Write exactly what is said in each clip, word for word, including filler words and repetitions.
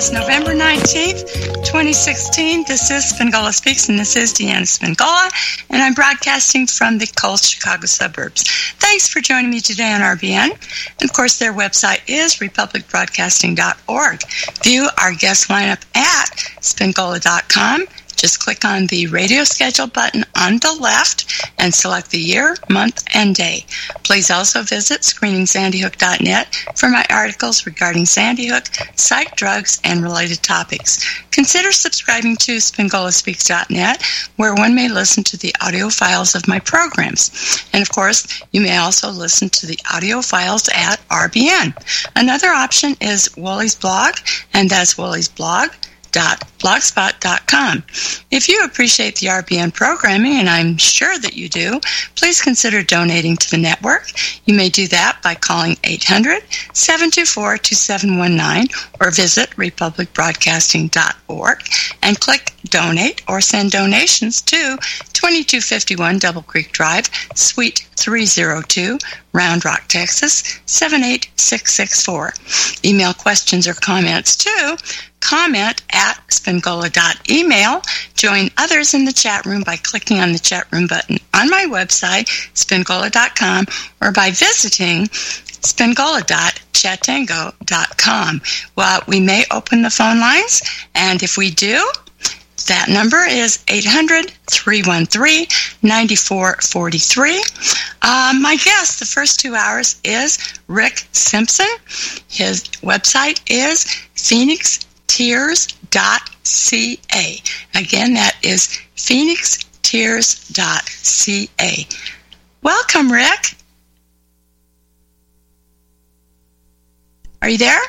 It's November nineteenth, twenty sixteen. This is Spingola Speaks, and this is Deanna Spingola, and I'm broadcasting from the cold Chicago suburbs. Thanks for joining me today on R B N. And, of course, their website is republic broadcasting dot org. View our guest lineup at spingola dot com. Just click on the radio schedule button on the left and select the year, month, and day. Please also visit screening sandy hook dot net for my articles regarding Sandy Hook, psych drugs, and related topics. Consider subscribing to spingola speaks dot net, where one may listen to the audio files of my programs. And, of course, you may also listen to the audio files at R B N. Another option is Wooley's blog, and that's Wooley's blog. dot blogspot dot com. If you appreciate the R B N programming, and I'm sure that you do, please consider donating to the network. You may do that by calling eight hundred, seven two four, two seven one nine or visit republic broadcasting dot org and click Donate or send donations to twenty-two fifty-one Double Creek Drive, Suite three oh two, Round Rock, Texas, seven eight six six four. Email questions or comments to comment at spingola dot email. Join others in the chat room by clicking on the chat room button on my website, spingola dot com, or by visiting spingola dot chatango dot com. Well, we may open the phone lines, and if we do, that number is eight hundred, three one three, nine four four three. Uh, my guest the first two hours is Rick Simpson. His website is phoenix tears dot c a. Again, that is phoenix tears dot c a. Welcome, Rick. Are you there?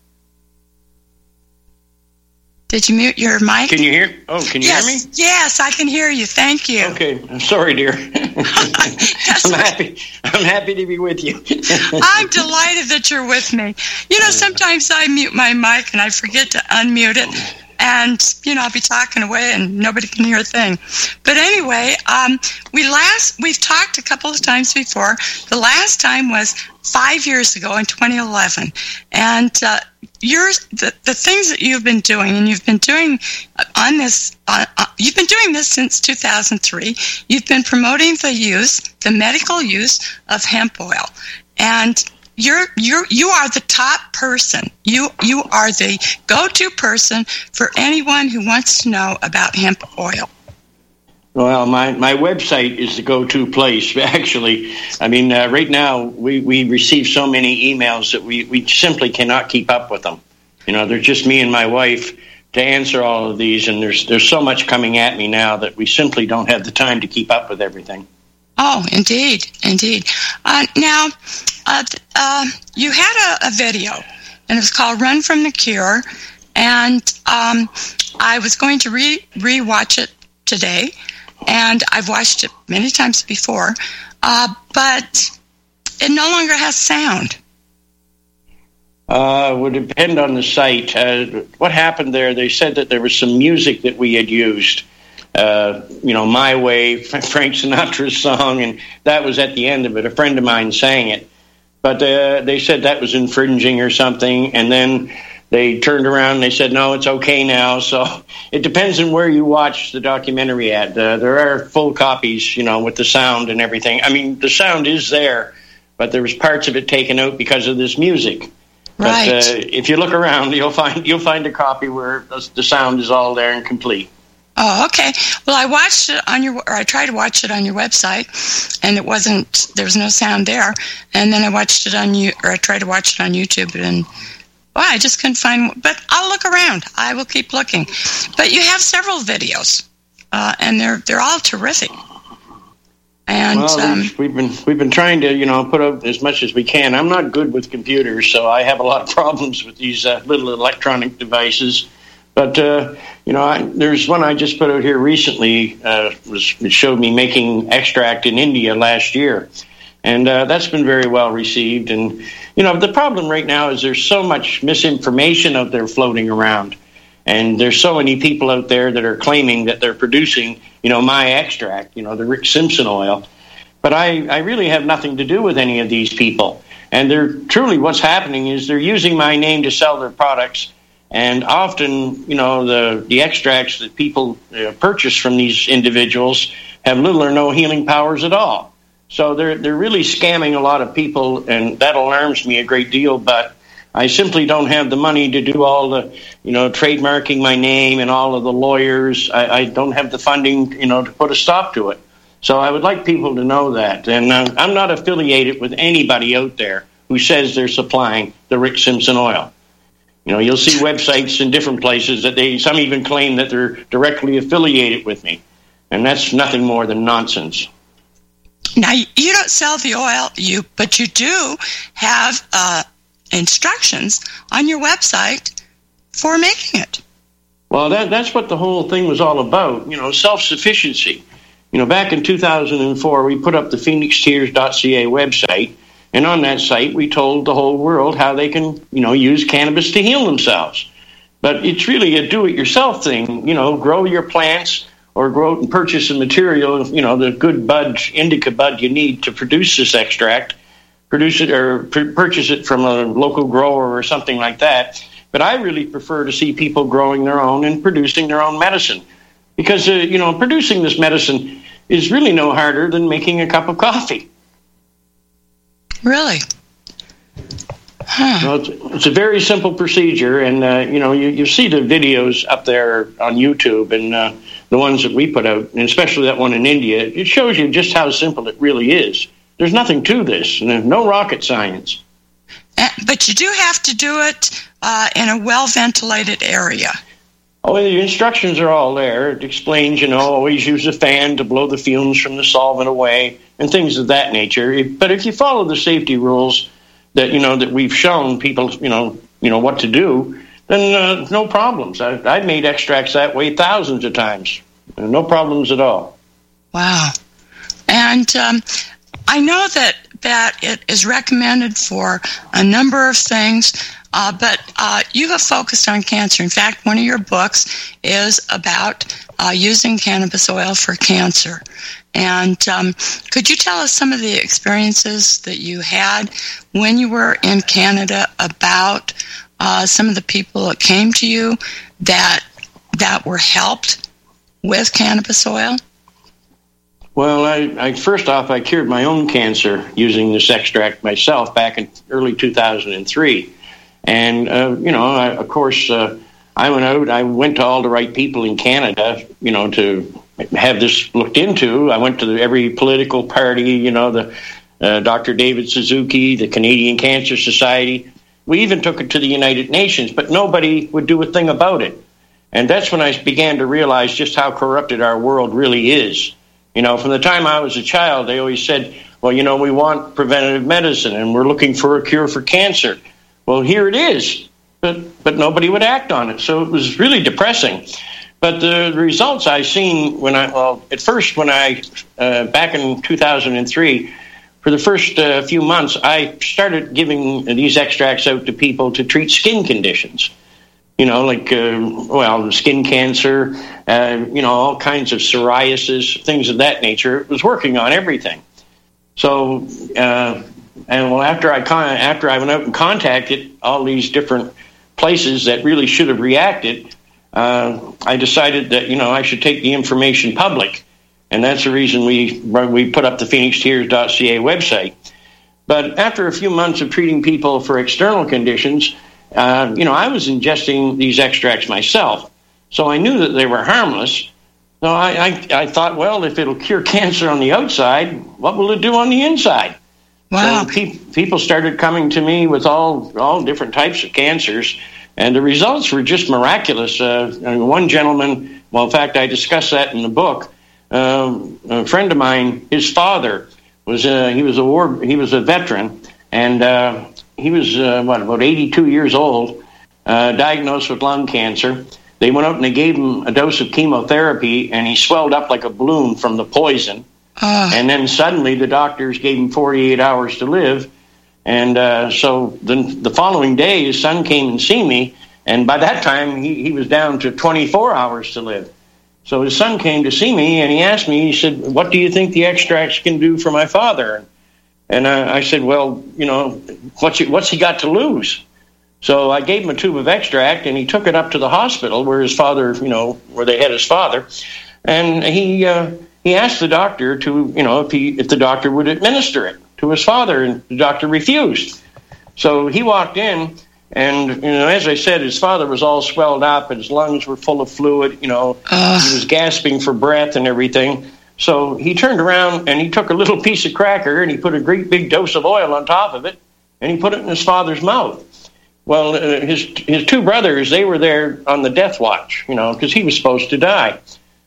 Did you mute your mic? Can you hear? Oh, can you yes, hear me? Yes, I can hear you. Thank you. Okay, I'm sorry, dear. I'm happy. I'm happy to be with you. I'm delighted that you're with me. You know, sometimes I mute my mic and I forget to unmute it, and you know I'll be talking away and nobody can hear a thing. But anyway, um, we last we've talked a couple of times before. The last time was five years ago in twenty eleven, and uh, yours the, the things that you've been doing, and you've been doing on this. Uh, uh, you've been doing this since two thousand three. You've been promoting the use, the medical use of hemp oil, and you're you're you are the top person. You you are the go-to person for anyone who wants to know about hemp oil. Well, my, my website is the go-to place, actually. I mean, uh, right now, we, we receive so many emails that we, we simply cannot keep up with them. You know, they're just me and my wife to answer all of these, and there's there's so much coming at me now that we simply don't have the time to keep up with everything. Oh, indeed, indeed. Uh, now, uh, uh, you had a, a video, and it was called Run from the Cure, and um, I was going to re re-watch it today, and I've watched it many times before, uh, but it no longer has sound. Uh, would depend on the site. Uh, what happened there, they said that there was some music that we had used, uh, you know, My Way, Frank Sinatra's song, and that was at the end of it. A friend of mine sang it. But uh, they said that was infringing or something, and then they turned around and they said, no, it's okay now. So it depends on where you watch the documentary at. Uh, there are full copies, you know, with the sound and everything. I mean, the sound is there, but there was parts of it taken out because of this music. Right. But uh, if you look around, you'll find you'll find a copy where the sound is all there and complete. Oh, okay. Well, I watched it on your, or I tried to watch it on your website, and it wasn't. There was no sound there. And then I watched it on you, or I tried to watch it on YouTube, and well, I just couldn't find. But I'll look around. I will keep looking. But you have several videos, uh, and they're they're all terrific. And well, um, we've, we've been we've been trying to you know put out as much as we can. I'm not good with computers, so I have a lot of problems with these uh, little electronic devices. But uh, you know, I, there's one I just put out here recently. Uh, was it showed me making extract in India last year, and uh, that's been very well received. And you know, the problem right now is there's so much misinformation out there floating around. And there's so many people out there that are claiming that they're producing, you know, my extract, you know, the Rick Simpson oil. But I, I really have nothing to do with any of these people. And they're truly what's happening is they're using my name to sell their products. And often, you know, the, the extracts that people uh, purchase from these individuals have little or no healing powers at all. So they're they're really scamming a lot of people, and that alarms me a great deal. But I simply don't have the money to do all the, you know, trademarking my name and all of the lawyers. I, I don't have the funding, you know, to put a stop to it. So I would like people to know that. And uh, I'm not affiliated with anybody out there who says they're supplying the Rick Simpson oil. You know, you'll see websites in different places that they, some even claim that they're directly affiliated with me. And that's nothing more than nonsense. Now, you don't sell the oil, you, but you do have uh, instructions on your website for making it. Well, that, that's what the whole thing was all about, you know, self-sufficiency. You know, back in two thousand four, we put up the phoenix tears dot c a website, and on that site, we told the whole world how they can, you know, use cannabis to heal themselves. But it's really a do-it-yourself thing, you know, grow your plants, or grow and purchase the material, you know, the good bud, indica bud you need to produce this extract, produce it or pr- purchase it from a local grower or something like that. But I really prefer to see people growing their own and producing their own medicine. Because, uh, you know, producing this medicine is really no harder than making a cup of coffee. Really? Huh. Well, it's, it's a very simple procedure, and, uh, you know, you, you see the videos up there on YouTube and uh, the ones that we put out, and especially that one in India. It shows you just how simple it really is. There's nothing to this, and there's no rocket science. Uh, but you do have to do it uh, in a well-ventilated area. Oh, the instructions are all there. It explains, you know, always use a fan to blow the fumes from the solvent away and things of that nature. But if you follow the safety rules that, you know, that we've shown people, you know, you know what to do, then uh, no problems. I, I've made extracts that way thousands of times. No problems at all. Wow. And um, I know that, that it is recommended for a number of things, uh, but uh, you have focused on cancer. In fact, one of your books is about uh, using cannabis oil for cancer. And um, could you tell us some of the experiences that you had when you were in Canada about uh, some of the people that came to you that that were helped with cannabis oil? Well, I, I first off, I cured my own cancer using this extract myself back in early two thousand three. And, uh, you know, I, of course, uh, I went out, I went to all the right people in Canada, you know, to have this looked into. I went to the, every political party, you know, the uh, Doctor David Suzuki, the Canadian Cancer Society. We even took it to the United Nations, but nobody would do a thing about it. And that's when I began to realize just how corrupted our world really is. You know, from the time I was a child, they always said, well, you know, we want preventative medicine and we're looking for a cure for cancer. Well, here it is, but but nobody would act on it. So it was really depressing. But the results I seen when I, well, at first when I, uh, back in two thousand three, for the first uh, few months, I started giving these extracts out to people to treat skin conditions. You know, like, uh, well, skin cancer, uh, you know, all kinds of psoriasis, things of that nature. It was working on everything. So, uh, and well, after I con- after I went out and contacted all these different places that really should have reacted, uh, I decided that, you know, I should take the information public. And that's the reason we we put up the phoenix tears dot c a website. But after a few months of treating people for external conditions, uh, you know, I was ingesting these extracts myself. So I knew that they were harmless. So I, I, I thought, well, if it'll cure cancer on the outside, what will it do on the inside? Wow. So pe- people started coming to me with all, all different types of cancers, and the results were just miraculous. Uh, one gentleman, well, in fact, I discussed that in the book. Uh, a friend of mine, his father was uh, he was a war he was a veteran, and uh, he was uh, what about eighty-two years old, uh, diagnosed with lung cancer. They went out and they gave him a dose of chemotherapy, and he swelled up like a balloon from the poison. Uh. And then suddenly the doctors gave him forty-eight hours to live. And uh, so the, the following day, his son came and see me, and by that time he, he was down to twenty-four hours to live. So his son came to see me, and he asked me, he said, what do you think the extracts can do for my father? And I, I said, well, you know, what's he, what's he got to lose? So I gave him a tube of extract, and he took it up to the hospital where his father, you know, where they had his father, and he uh, he asked the doctor to, you know, if he if the doctor would administer it to his father, and the doctor refused. So he walked in, and you know, as I said, his father was all swelled up, and his lungs were full of fluid. You know, uh. he was gasping for breath and everything. So he turned around and he took a little piece of cracker and he put a great big dose of oil on top of it, and he put it in his father's mouth. Well, uh, his his two brothers, they were there on the death watch, you know, because he was supposed to die.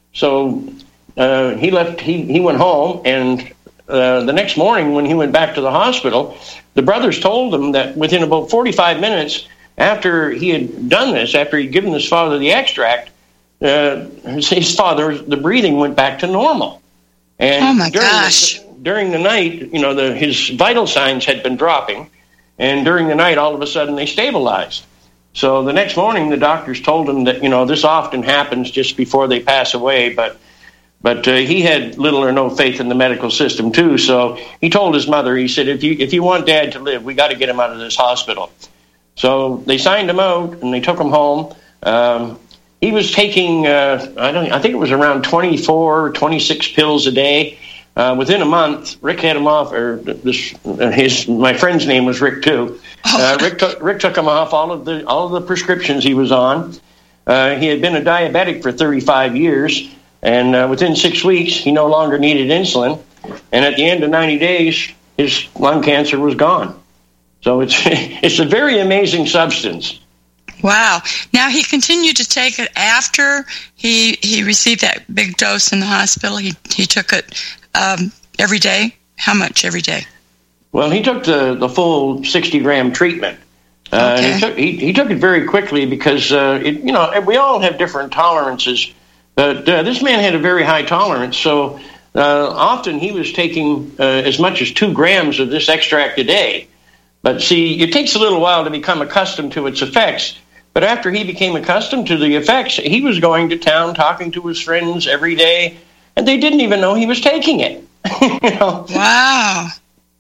So uh, he left. He, he went home, and uh, the next morning when he went back to the hospital, the brothers told him that within about forty-five minutes after he had done this, after he'd given his father the extract, uh, his, his father, the breathing went back to normal. And oh my during gosh! The, during the night, you know, the, his vital signs had been dropping. And during the night, all of a sudden, they stabilized. So the next morning, the doctors told him that, you know, this often happens just before they pass away. But but uh, he had little or no faith in the medical system, too. So he told his mother, he said, if you if you want Dad to live, we got to get him out of this hospital. So they signed him out, and they took him home. Um, he was taking, uh, I don't, I think it was around twenty-four, twenty-six pills a day. Uh, within a month, Rick had him off, or this, his my friend's name was Rick too. Uh, Rick took Rick took him off all of the all of the prescriptions he was on. Uh, he had been a diabetic for thirty-five years, and uh, within six weeks, he no longer needed insulin. And at the end of ninety days, his lung cancer was gone. So it's it's a very amazing substance. Wow. Now, he continued to take it after he he received that big dose in the hospital. He he took it um, every day. How much every day? Well, he took the, the full sixty gram treatment. Uh, okay. he, took, he, he took it very quickly because, uh, it, you know, we all have different tolerances. But uh, this man had a very high tolerance. So uh, often he was taking uh, as much as two grams of this extract a day. But see, it takes a little while to become accustomed to its effects. But after he became accustomed to the effects, he was going to town, talking to his friends every day, and they didn't even know he was taking it. you know? Wow.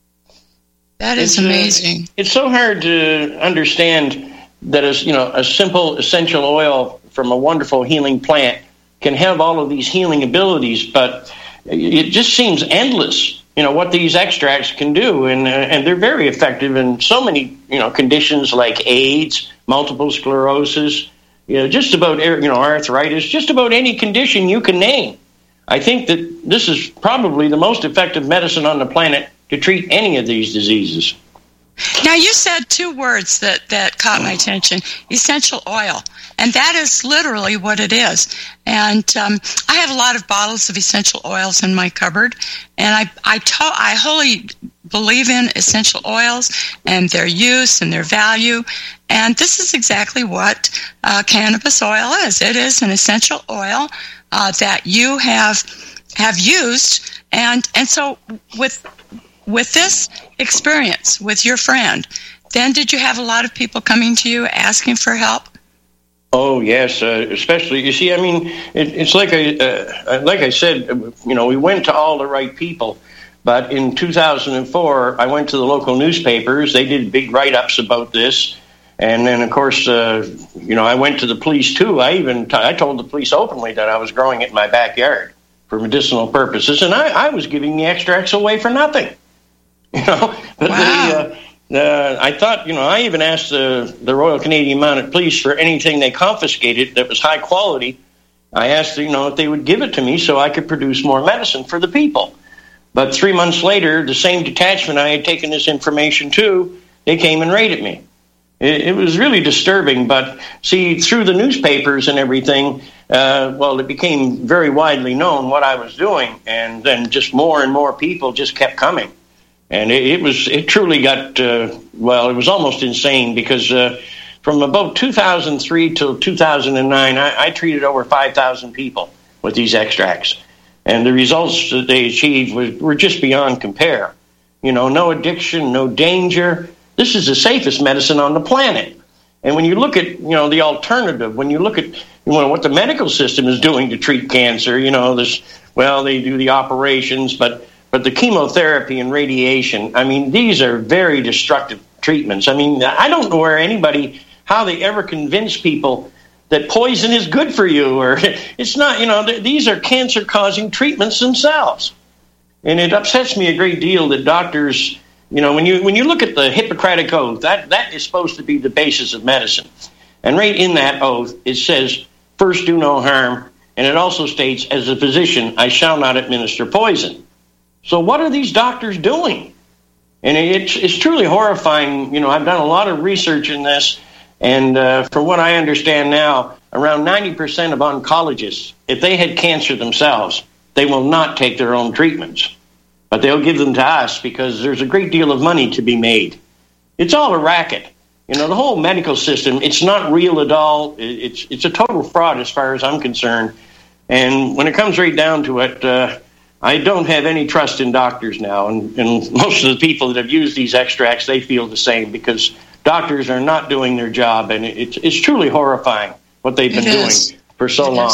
That is it's, amazing. Uh, it's so hard to understand that a, you know, a simple essential oil from a wonderful healing plant can have all of these healing abilities, but it just seems endless, you know, what these extracts can do. And, uh, and they're very effective in so many, you know, conditions like AIDS, multiple sclerosis, you know, just about, you know, arthritis, just about any condition you can name. I think that this is probably the most effective medicine on the planet to treat any of these diseases. Now, you said two words that, that caught my attention, essential oil, and that is literally what it is. And um, I have a lot of bottles of essential oils in my cupboard, and I I, to- I wholly believe in essential oils and their use and their value, and this is exactly what uh, cannabis oil is. It is an essential oil uh, that you have have used, and and so with with this experience with your friend, then did you have a lot of people coming to you asking for help? Oh yes, uh, especially you see. I mean, it, it's like I uh, like I said. You know, we went to all the right people, but in two thousand four, I went to the local newspapers. They did big write-ups about this, and then of course, uh, you know, I went to the police too. I even t- I told the police openly that I was growing it in my backyard for medicinal purposes, and I, I was giving the extracts away for nothing. You know, but wow. the, uh, Uh, I thought, you know, I even asked the, the Royal Canadian Mounted Police for anything they confiscated that was high quality. I asked, you know, if they would give it to me so I could produce more medicine for the people. But three months later, the same detachment I had taken this information to, they came and raided me. It, it was really disturbing. But, see, through the newspapers and everything, uh, well, it became very widely known what I was doing. And then just more and more people just kept coming. And it, it was, it truly got, uh, well, it was almost insane because uh, from about two thousand three till two thousand nine, I, I treated over five thousand people with these extracts. And the results that they achieved was, were just beyond compare. You know, no addiction, no danger. This is the safest medicine on the planet. And when you look at, you know, the alternative, when you look at, you know, what the medical system is doing to treat cancer, you know, this, well, they do the operations, but But the chemotherapy and radiation, I mean, these are very destructive treatments. I mean, I don't know where anybody how they ever convince people that poison is good for you, or it's not. You know, th- these are cancer-causing treatments themselves, and it upsets me a great deal that doctors, you know, when you when you look at the Hippocratic Oath, that that is supposed to be the basis of medicine, and right in that oath it says, "First, do no harm," and it also states, "As a physician, I shall not administer poison." So, what are these doctors doing? And it's it's truly horrifying. You know, I've done a lot of research in this. And uh, from what I understand now, around ninety percent of oncologists, if they had cancer themselves, they will not take their own treatments. But they'll give them to us because there's a great deal of money to be made. It's all a racket. You know, the whole medical system, it's not real at all. It's, it's a total fraud as far as I'm concerned. And when it comes right down to it, uh, I don't have any trust in doctors now. And, and most of the people that have used these extracts, they feel the same because doctors are not doing their job, and it's it's truly horrifying what they've been doing for so long.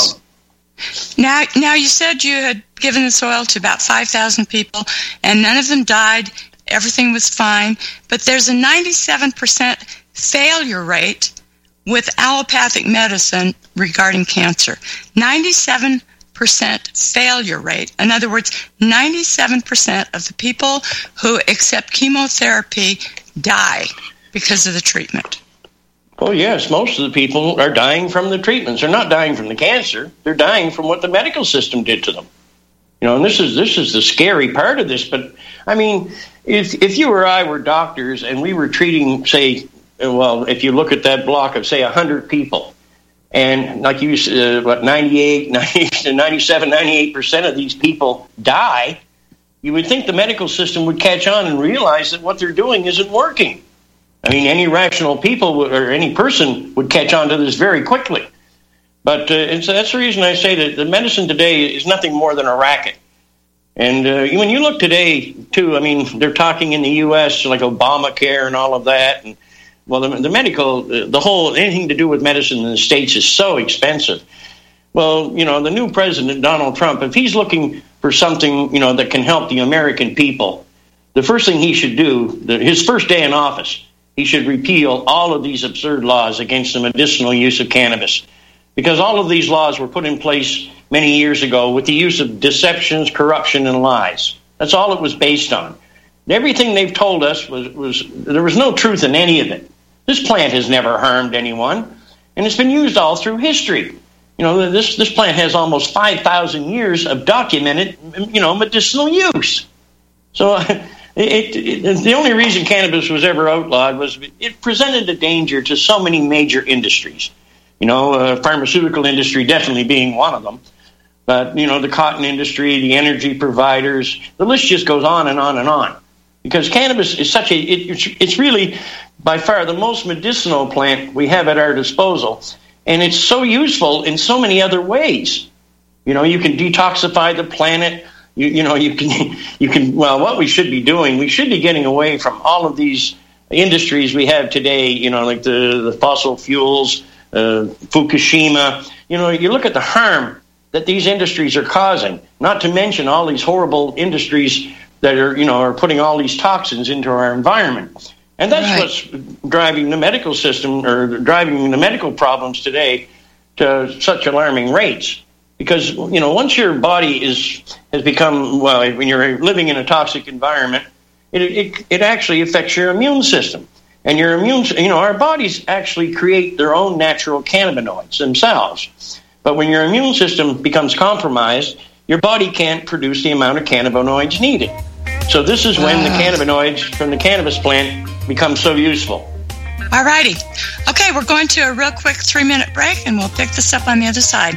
Now, now you said you had given this oil to about five thousand people, and none of them died. Everything was fine, but there's a ninety-seven percent failure rate with allopathic medicine regarding cancer. ninety-seven percent failure rate. In other words, ninety-seven percent of the people who accept chemotherapy die because of the treatment. Oh, yes. Most of the people are dying from the treatments. They're not dying from the cancer. They're dying from what the medical system did to them. You know, and this is this is the scary part of this. But, I mean, if if you or I were doctors and we were treating, say, well, if you look at that block of, say, one hundred people, and like you said, uh, what, ninety-eight, ninety, ninety-seven, ninety-eight percent of these people die, you would think the medical system would catch on and realize that what they're doing isn't working. I mean, any rational people would, or any person would catch on to this very quickly. But uh, and so that's the reason I say that the medicine today is nothing more than a racket. And uh, when you look today, too, I mean, they're talking in the U S like Obamacare and all of that. And well, the, the medical, the whole, anything to do with medicine in the States is so expensive. Well, you know, the new president, Donald Trump, if he's looking for something, you know, that can help the American people, the first thing he should do, the, his first day in office, he should repeal all of these absurd laws against the medicinal use of cannabis. Because all of these laws were put in place many years ago with the use of deceptions, corruption, and lies. That's all it was based on. Everything they've told us was, was there was no truth in any of it. This plant has never harmed anyone, and it's been used all through history. You know, this, this plant has almost five thousand years of documented, you know, medicinal use. So It, it, the only reason cannabis was ever outlawed was it presented a danger to so many major industries. You know, uh, pharmaceutical industry definitely being one of them. But, you know, the cotton industry, the energy providers, the list just goes on and on and on. Because cannabis is such a, it, it's, it's really by far the most medicinal plant we have at our disposal. And it's so useful in so many other ways. You know, you can detoxify the planet. You, you know, you can, you can, well, what we should be doing, we should be getting away from all of these industries we have today, you know, like the, the fossil fuels, uh, Fukushima. You know, you look at the harm that these industries are causing, not to mention all these horrible industries that are, you know, are putting all these toxins into our environment. And that's right. What's driving the medical system or driving the medical problems today to such alarming rates. Because, you know, once your body is has become, well, when you're living in a toxic environment, it, it it actually affects your immune system. And your immune, you know, our bodies actually create their own natural cannabinoids themselves. But when your immune system becomes compromised, your body can't produce the amount of cannabinoids needed. So this is when uh. the cannabinoids from the cannabis plant become so useful. All righty. Okay, we're going to a real quick three-minute break, and we'll pick this up on the other side.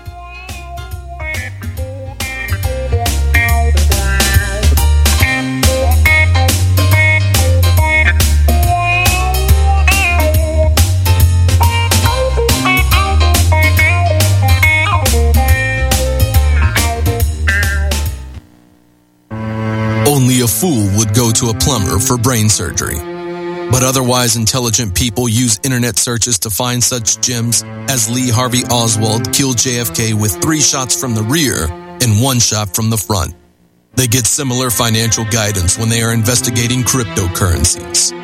Only a fool would go to a plumber for brain surgery. But otherwise intelligent people use internet searches to find such gems as Lee Harvey Oswald killed J F K with three shots from the rear and one shot from the front. They get similar financial guidance when they are investigating cryptocurrencies.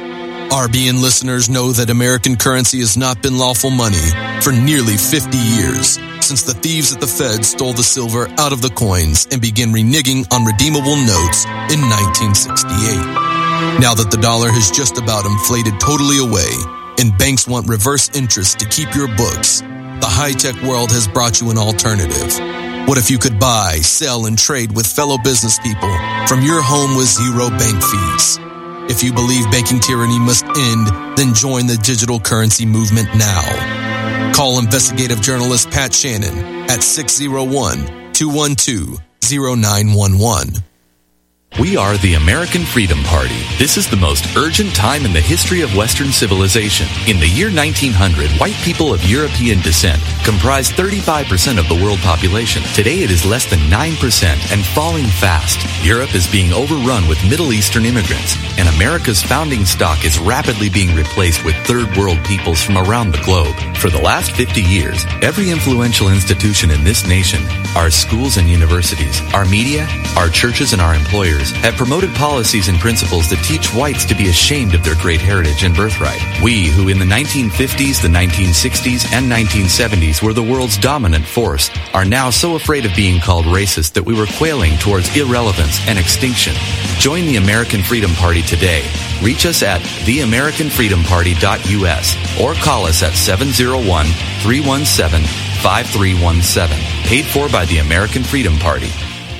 R B N listeners know that American currency has not been lawful money for nearly fifty years, since the thieves at the Fed stole the silver out of the coins and began reneging on redeemable notes in nineteen sixty-eight. Now that the dollar has just about inflated totally away and banks want reverse interest to keep your books, the high-tech world has brought you an alternative. What if you could buy, sell, and trade with fellow business people from your home with zero bank fees? If you believe banking tyranny must end, then join the digital currency movement now. Call investigative journalist Pat Shannon at six oh one, two one two, oh nine one one. We are the American Freedom Party. This is the most urgent time in the history of Western civilization. In the year nineteen hundred, white people of European descent comprised thirty-five percent of the world population. Today it is less than nine percent and falling fast. Europe is being overrun with Middle Eastern immigrants, and America's founding stock is rapidly being replaced with third world peoples from around the globe. For the last fifty years, every influential institution in this nation, our schools and universities, our media, our churches, and our employers have promoted policies and principles that teach whites to be ashamed of their great heritage and birthright. We, who in the nineteen fifties, the nineteen sixties, and nineteen seventies were the world's dominant force, are now so afraid of being called racist that we were quailing towards irrelevance and extinction. Join the American Freedom Party today. Reach us at the american freedom party dot u s or call us at seven oh one, three one seven, five three one seven. Paid for by the American Freedom Party.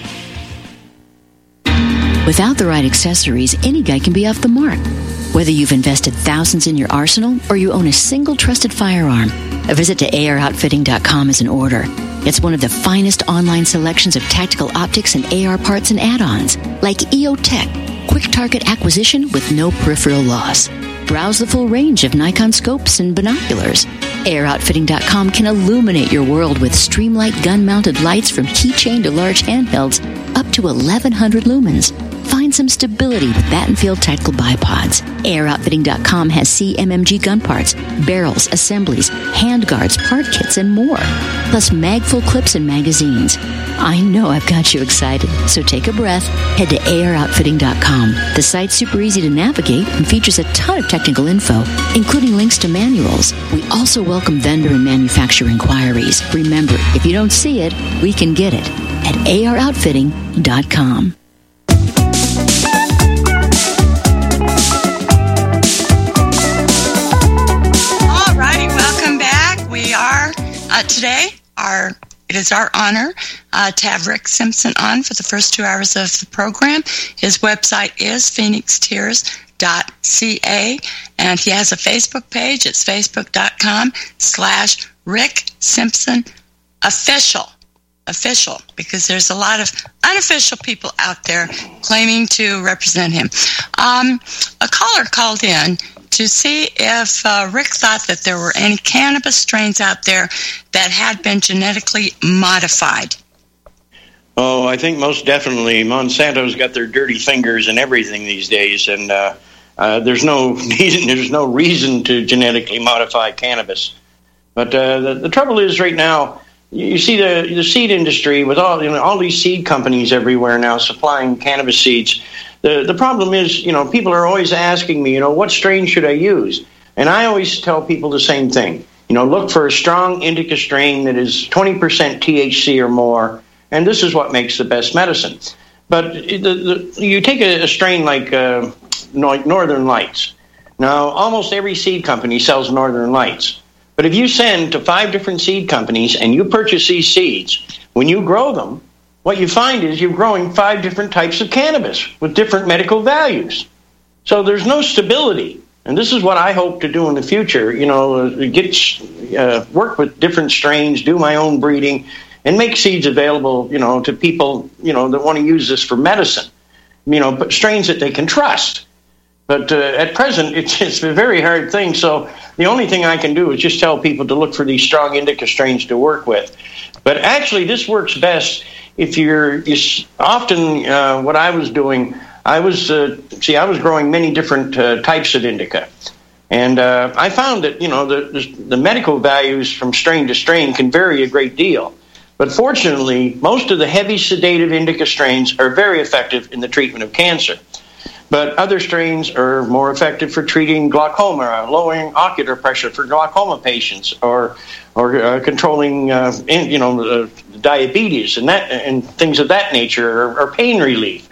Without the right accessories, any guy can be off the mark. Whether you've invested thousands in your arsenal or you own a single trusted firearm, a visit to A R outfitting dot com is in order. It's one of the finest online selections of tactical optics and A R parts and add-ons, like E O Tech, quick target acquisition with no peripheral loss. Browse the full range of Nikon scopes and binoculars. A R outfitting dot com can illuminate your world with Streamlight gun-mounted lights from keychain to large handhelds up to eleven hundred lumens. Find some stability with Battenfield Tactical Bipods. A R outfitting dot com has C M M G gun parts, barrels, assemblies, handguards, part kits, and more. Plus mag-full clips and magazines. I know I've got you excited, so take a breath. Head to A R outfitting dot com. The site's super easy to navigate and features a ton of technical info, including links to manuals. We also welcome vendor and manufacturer inquiries. Remember, if you don't see it, we can get it at A R outfitting dot com. Uh, today, our it is our honor uh, to have Rick Simpson on for the first two hours of the program. His website is phoenix tears dot c a, and he has a Facebook page. It's facebook dot com slash Rick Simpson Official. Official, because there's a lot of unofficial people out there claiming to represent him. Um, a caller called in to see if uh, Rick thought that there were any cannabis strains out there that had been genetically modified. Oh, I think most definitely. Monsanto's got their dirty fingers in everything these days, and uh, uh, there's no there's no reason to genetically modify cannabis. But uh, the, the trouble is, right now, you see the the seed industry with all you know all these seed companies everywhere now supplying cannabis seeds. The the problem is, you know, people are always asking me, you know, what strain should I use? And I always tell people the same thing. You know, look for a strong indica strain that is twenty percent T H C or more, and this is what makes the best medicine. But the, the, you take a, a strain like uh, like Northern Lights. Now, almost every seed company sells Northern Lights. But if you send to five different seed companies and you purchase these seeds, when you grow them, what you find is you're growing five different types of cannabis with different medical values. So there's no stability. And this is what I hope to do in the future, you know, get uh, work with different strains, do my own breeding, and make seeds available, you know, to people, you know, that want to use this for medicine, you know, but strains that they can trust. But uh, at present, it's, it's a very hard thing. So the only thing I can do is just tell people to look for these strong indica strains to work with. But actually, this works best if you're, you're often uh, what I was doing, I was, uh, see, I was growing many different uh, types of indica. And uh, I found that, you know, the, the medical values from strain to strain can vary a great deal. But fortunately, most of the heavy sedative indica strains are very effective in the treatment of cancer. But other strains are more effective for treating glaucoma, lowering ocular pressure for glaucoma patients, or or uh, controlling, uh, in, you know, uh, diabetes and that and things of that nature, or, or pain relief.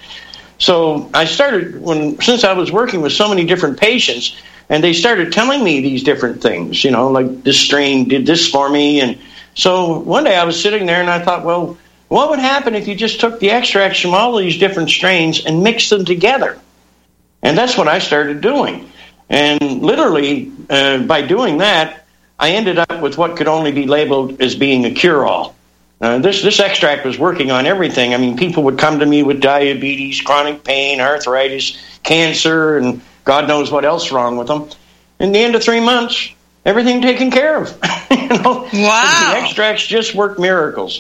So I started when since I was working with so many different patients, and they started telling me these different things. You know, like this strain did this for me, and so one day I was sitting there and I thought, well, what would happen if you just took the extracts from all these different strains and mixed them together? And that's what I started doing. And literally, uh, by doing that, I ended up with what could only be labeled as being a cure-all. Uh, this this extract was working on everything. I mean, people would come to me with diabetes, chronic pain, arthritis, cancer, and God knows what else wrong with them. In the end of three months, everything taken care of. you know? Wow. The extracts just work miracles.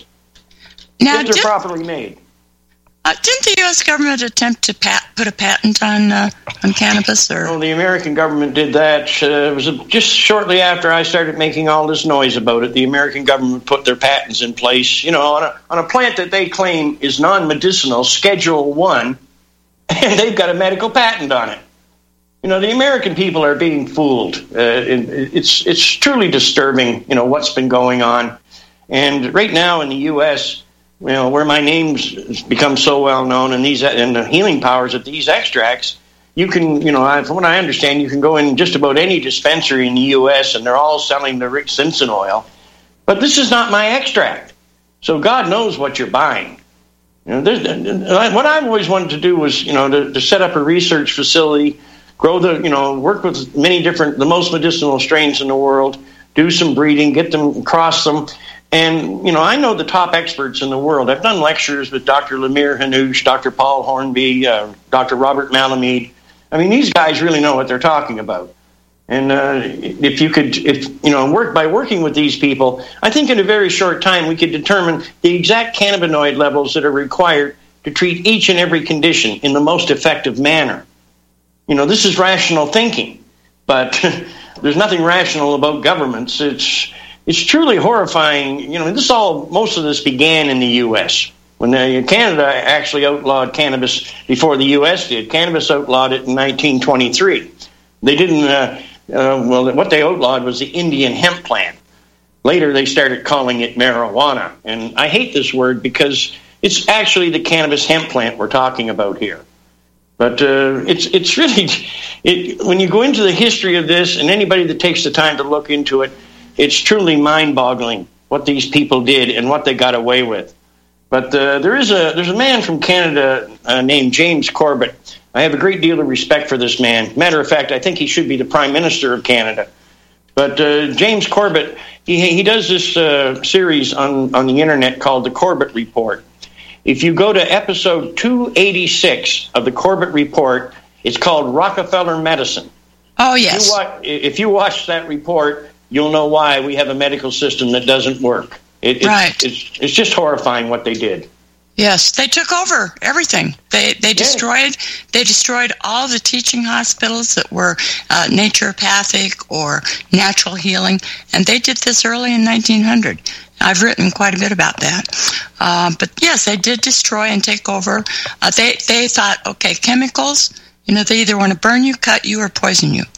Now, if they're did, properly made. Uh, didn't the U S government attempt to pat, put a patent on uh, on cannabis? Or well, the American government did that. Uh, it was just shortly after I started making all this noise about it. The American government put their patents in place, you know, on a, on a plant that they claim is non-medicinal, Schedule One, and they've got a medical patent on it. You know, the American people are being fooled. Uh, it, it's it's truly disturbing, you know, what's been going on. And right now in the U S, you know, where my name's become so well known, and these and the healing powers of these extracts, you can, you know, from what I understand, you can go in just about any dispensary in the U S and they're all selling the Rick Simpson oil. But this is not my extract, so God knows what you're buying. You know, what I've always wanted to do was, you know, to, to set up a research facility, grow the, you know, work with many different, the most medicinal strains in the world, do some breeding, get them, cross them. And, you know, I know the top experts in the world. I've done lectures with Doctor Lemire Hanoush, Doctor Paul Hornby, uh, Doctor Robert Malamede. I mean, these guys really know what they're talking about. And uh, if you could, if you know, work by working with these people, I think in a very short time we could determine the exact cannabinoid levels that are required to treat each and every condition in the most effective manner. You know, this is rational thinking, but there's nothing rational about governments. It's It's truly horrifying. You know, this all, most of this began in the U S when the, Canada actually outlawed cannabis before the U S did. Cannabis outlawed it in nineteen twenty-three. They didn't, uh, uh, well, what they outlawed was the Indian hemp plant. Later, they started calling it marijuana. And I hate this word because it's actually the cannabis hemp plant we're talking about here. But uh, it's it's really, it, when you go into the history of this, and anybody that takes the time to look into it, it's truly mind-boggling what these people did and what they got away with. But uh, there is a there's a man from Canada uh, named James Corbett. I have a great deal of respect for this man. Matter of fact, I think he should be the Prime Minister of Canada. But uh, James Corbett, he he does this uh, series on, on the internet called the Corbett Report. If you go to episode two eighty-six of the Corbett Report, it's called Rockefeller Medicine. Oh, yes. If you watch, if you watch that report, you'll know why we have a medical system that doesn't work. It, it's, right. It's, it's just horrifying what they did. Yes, they took over everything. They they destroyed yes. they destroyed all the teaching hospitals that were uh, naturopathic or natural healing, and they did this early in nineteen hundred. I've written quite a bit about that. Uh, but yes, they did destroy and take over. Uh, they they thought, okay, chemicals, you know, they either want to burn you, cut you, or poison you.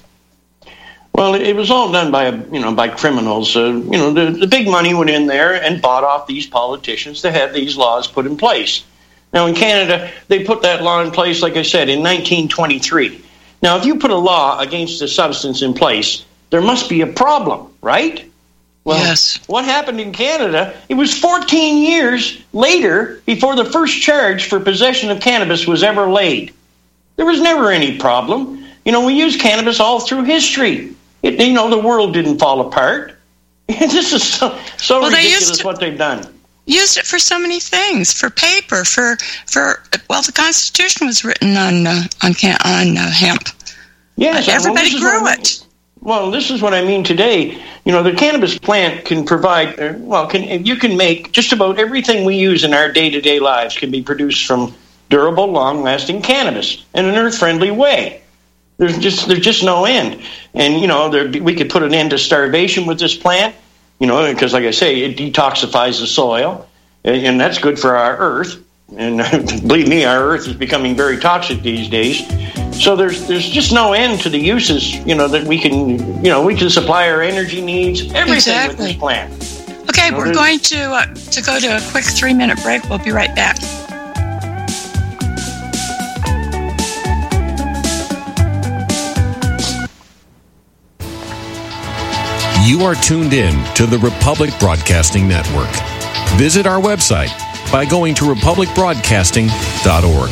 Well, it was all done by, you know, by criminals. Uh, you know, the, the big money went in there and bought off these politicians to have these laws put in place. Now, in Canada, they put that law in place, like I said, in nineteen twenty-three. Now, if you put a law against a substance in place, there must be a problem, right? Well, yes. What happened in Canada, it was fourteen years later before the first charge for possession of cannabis was ever laid. There was never any problem. You know, we used cannabis all through history. It, you know, the world didn't fall apart. This is so, so well, ridiculous they what they've done. Used it for so many things, for paper, for for well, the Constitution was written on uh, on on uh, hemp. Yes, uh, everybody well, grew I mean. it. Well, this is what I mean today. You know, the cannabis plant can provide. Uh, well, can you can make just about everything we use in our day-to-day lives can be produced from durable, long-lasting cannabis in an earth-friendly way. There's just there's just no end, and you know there, we could put an end to starvation with this plant. You know, because like I say, it detoxifies the soil, and, and that's good for our earth. And believe me, our Earth is becoming very toxic these days. So there's there's just no end to the uses, you know, that we can, you know, we can supply our energy needs, everything Exactly. with this plant. Okay, You know, we're there's- going to uh, to go to a quick three-minute break. We'll be right back. You are tuned in to the Republic Broadcasting Network. Visit our website by going to republic broadcasting dot org.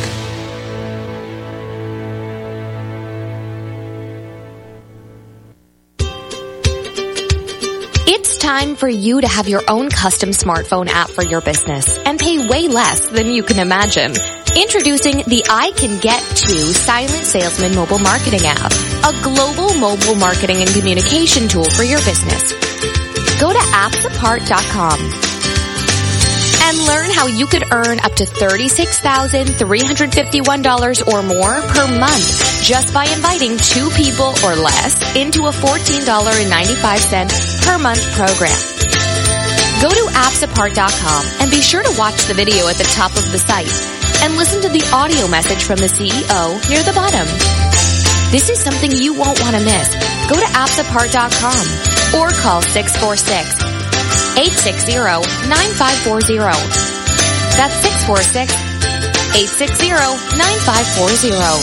It's time for you to have your own custom smartphone app for your business and pay way less than you can imagine. Introducing the I Can Get To Silent Salesman Mobile Marketing App, a global mobile marketing and communication tool for your business. Go to apps apart dot com and learn how you could earn up to thirty-six thousand three hundred fifty-one dollars or more per month just by inviting two people or less into a fourteen dollars and ninety-five cents per month program. Go to apps apart dot com and be sure to watch the video at the top of the site and listen to the audio message from the C E O near the bottom. This is something you won't want to miss. Go to apps apart dot com or call six four six, eight six zero, nine five four zero. That's six four six, eight six zero, nine five four zero.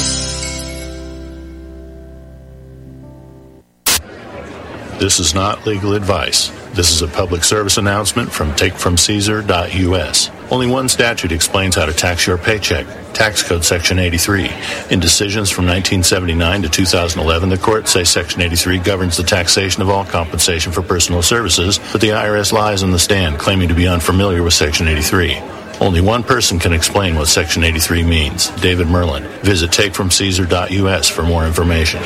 This is not legal advice. This is a public service announcement from take from caesar dot U S. Only one statute explains how to tax your paycheck. Tax Code Section eighty-three. In decisions from nineteen seventy-nine to two thousand eleven, the courts say Section eighty-three governs the taxation of all compensation for personal services, but the I R S lies on the stand, claiming to be unfamiliar with Section eighty-three. Only one person can explain what Section eighty-three means, David Merlin. Visit take from caesar dot U S for more information.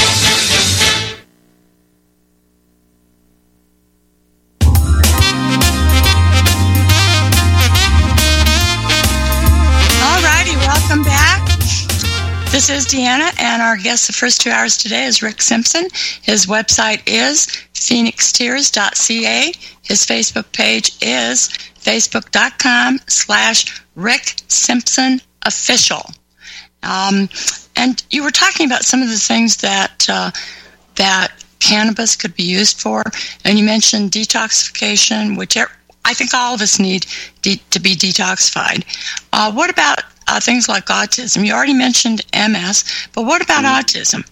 This is Deanna, and our guest the first two hours today is Rick Simpson. His website is phoenix tears dot c a. His Facebook page is facebook.com slash Rick Simpson Official. Um, and you were talking about some of the things that uh, that cannabis could be used for, and you mentioned detoxification, which I think all of us need de- to be detoxified. Uh, what about Uh, things like autism? You already mentioned M S, but what about mm. autism?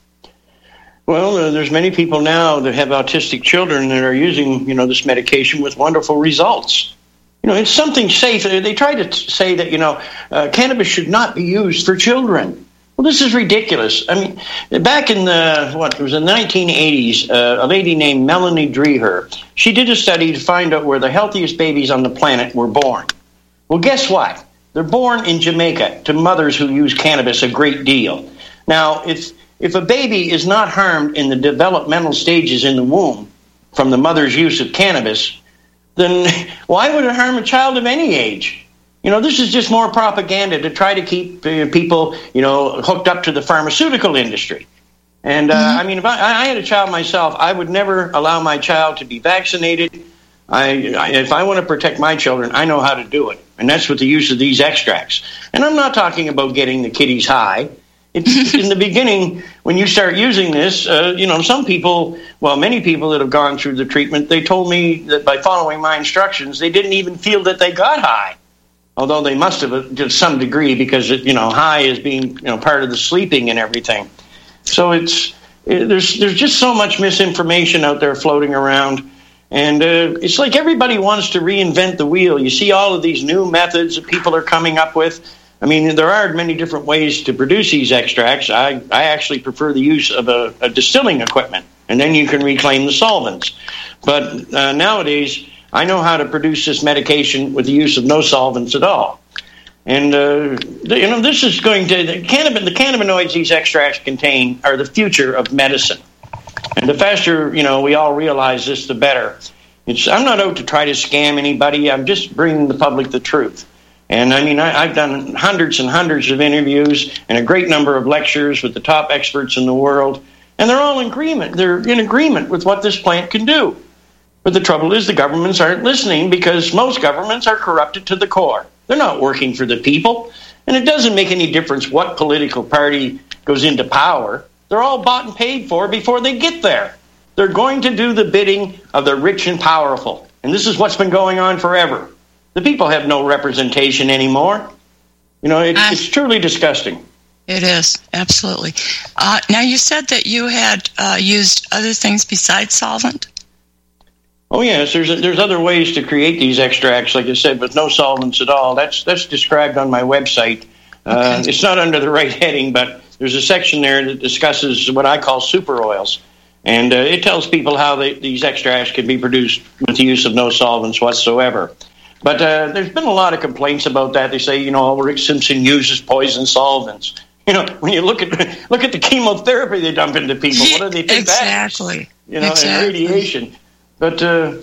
Well, uh, there's many people now that have autistic children that are using, you know, this medication with wonderful results. You know, it's something safe. They try to t- say that, you know, uh, cannabis should not be used for children. Well, this is ridiculous. I mean, back in the, what, it was the nineteen eighties, uh, a lady named Melanie Dreher, she did a study to find out where the healthiest babies on the planet were born. Well, guess what? They're born in Jamaica to mothers who use cannabis a great deal. Now, if if a baby is not harmed in the developmental stages in the womb from the mother's use of cannabis, then why would it harm a child of any age? You know, this is just more propaganda to try to keep uh, people, you know, hooked up to the pharmaceutical industry. And, uh, mm-hmm. I mean, if I, I had a child myself, I would never allow my child to be vaccinated. I, I, if I want to protect my children, I know how to do it. And that's with the use of these extracts. And I'm not talking about getting the kiddies high. It's in the beginning, when you start using this, uh, you know, some people, well, many people that have gone through the treatment, they told me that by following my instructions, they didn't even feel that they got high. Although they must have to some degree, because, it, you know, high is being, you know, part of the sleeping and everything. So it's, it, there's, there's just so much misinformation out there floating around. And uh, it's like everybody wants to reinvent the wheel. You see all of these new methods that people are coming up with. I mean, there are many different ways to produce these extracts. I, I actually prefer the use of a, a distilling equipment, and then you can reclaim the solvents. But uh, nowadays, I know how to produce this medication with the use of no solvents at all. And, uh, you know, this is going to, the, cannab- the cannabinoids these extracts contain are the future of medicine. And the faster, you know, we all realize this, the better. It's, I'm not out to try to scam anybody. I'm just bringing the public the truth. And, I mean, I, I've done hundreds and hundreds of interviews and a great number of lectures with the top experts in the world, and they're all in agreement. They're in agreement with what this plant can do. But the trouble is the governments aren't listening, because most governments are corrupted to the core. They're not working for the people. And it doesn't make any difference what political party goes into power. They're all bought and paid for before they get there. They're going to do the bidding of the rich and powerful. And this is what's been going on forever. The people have no representation anymore. You know, it, it's truly disgusting. It is, absolutely. Uh, now, you said that you had uh, used other things besides solvent? Oh, yes. There's there's other ways to create these extracts, like I said, with no solvents at all. That's that's described on my website. Uh, okay. It's not under the right heading, but there's a section there that discusses what I call super oils. And uh, it tells people how they, these extracts can be produced with the use of no solvents whatsoever. But uh, there's been a lot of complaints about that. They say, you know, Rick Simpson uses poison solvents. You know, when you look at look at the chemotherapy they dump into people, what do they think exactly. that is? You know, exactly. and radiation. But uh,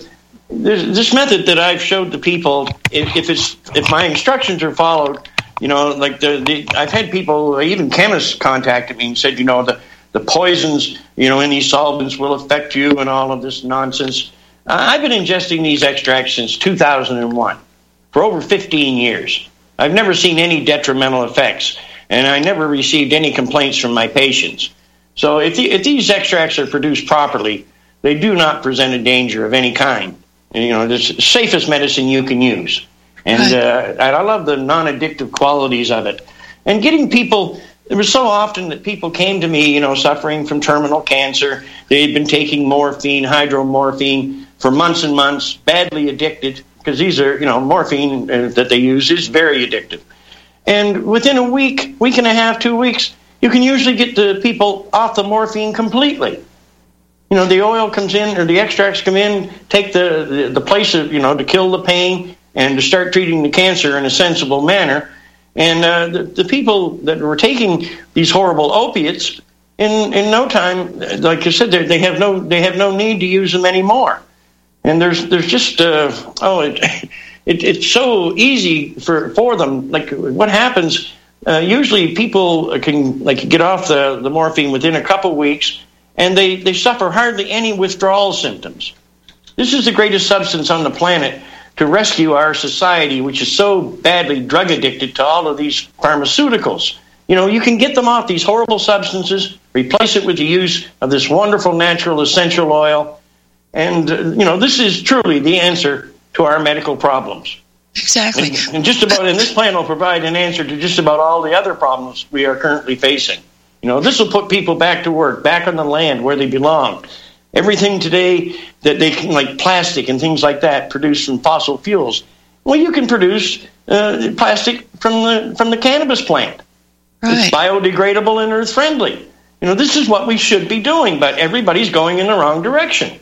this method that I've showed to people, if, if it's if my instructions are followed, you know, like the, the I've had people, even chemists, contacted me and said, you know, the the poisons, you know, in these solvents will affect you and all of this nonsense. Uh, I've been ingesting these extracts since two thousand one, for over fifteen years. I've never seen any detrimental effects, and I never received any complaints from my patients. So if, the, if these extracts are produced properly, they do not present a danger of any kind. And, you know, it's the safest medicine you can use. And, uh, and I love the non-addictive qualities of it. And getting people, it was so often that people came to me, you know, suffering from terminal cancer. They'd been taking morphine, hydromorphine for months and months, badly addicted, because these are, you know, morphine uh, that they use is very addictive. And within a week, week and a half, two weeks, you can usually get the people off the morphine completely. You know, the oil comes in, or the extracts come in, take the, the, the place of, you know, to kill the pain and to start treating the cancer in a sensible manner. And uh, the, the people that were taking these horrible opiates, in, in no time, like I said, they have no they have no need to use them anymore. And there's there's just uh, oh, it, it it's so easy for for them. Like what happens? Uh, usually, people can like get off the, the morphine within a couple weeks. And they, they suffer hardly any withdrawal symptoms. This is the greatest substance on the planet to rescue our society, which is so badly drug addicted to all of these pharmaceuticals. You know, you can get them off these horrible substances, replace it with the use of this wonderful natural essential oil. And, uh, you know, this is truly the answer to our medical problems. Exactly. And, and just about, and this plan will provide an answer to just about all the other problems we are currently facing. You know, this will put people back to work, back on the land where they belong. Everything today that they can, like plastic and things like that, produced from fossil fuels. Well, you can produce uh, plastic from the from the cannabis plant. Right. It's biodegradable and earth-friendly. You know, this is what we should be doing, but everybody's going in the wrong direction.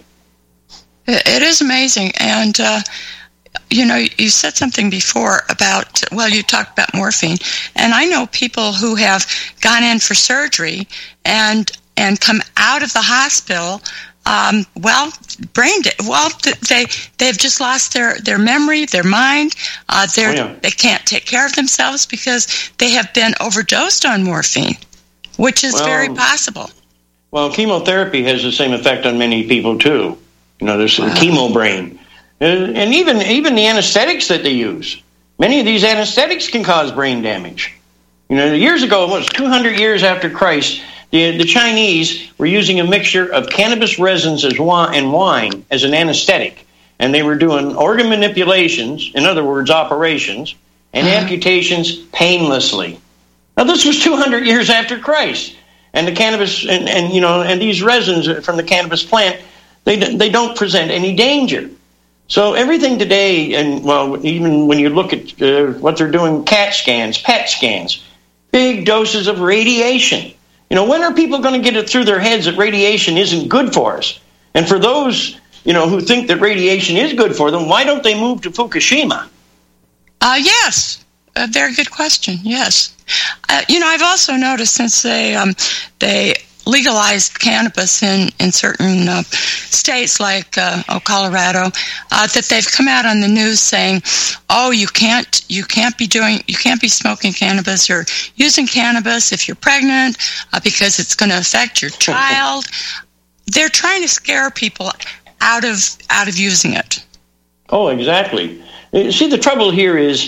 It is amazing. And, uh, you know, you said something before about, well, you talked about morphine, and I know people who have gone in for surgery and and come out of the hospital, um, well, brain dead. Well, they they've just lost their, their memory, their mind. Uh, they're, oh, yeah. They can't take care of themselves because they have been overdosed on morphine, which is well, very possible. Well, chemotherapy has the same effect on many people too. You know, there's wow. chemo brain. And even even the anesthetics that they use, many of these anesthetics can cause brain damage. You know, years ago, it was two hundred years after Christ, the, the Chinese were using a mixture of cannabis resins as wine, and wine as an anesthetic. And they were doing organ manipulations, in other words, operations, and uh-huh. amputations painlessly. Now, this was two hundred years after Christ. And the cannabis, and, and you know, and these resins from the cannabis plant, they they don't present any danger. So everything today, and well, even when you look at uh, what they're doing, CAT scans, P E T scans, big doses of radiation. You know, when are people going to get it through their heads that radiation isn't good for us? And for those, you know, who think that radiation is good for them, why don't they move to Fukushima? Uh, yes, a very good question. Yes, uh, you know, I've also noticed since they um, they. legalized cannabis in, in certain uh, states like uh, oh, Colorado, uh, that they've come out on the news saying, "Oh, you can't you can't be doing you can't be smoking cannabis or using cannabis if you're pregnant uh, because it's going to affect your child." They're trying to scare people out of out of using it. Oh, exactly. See, the trouble here is,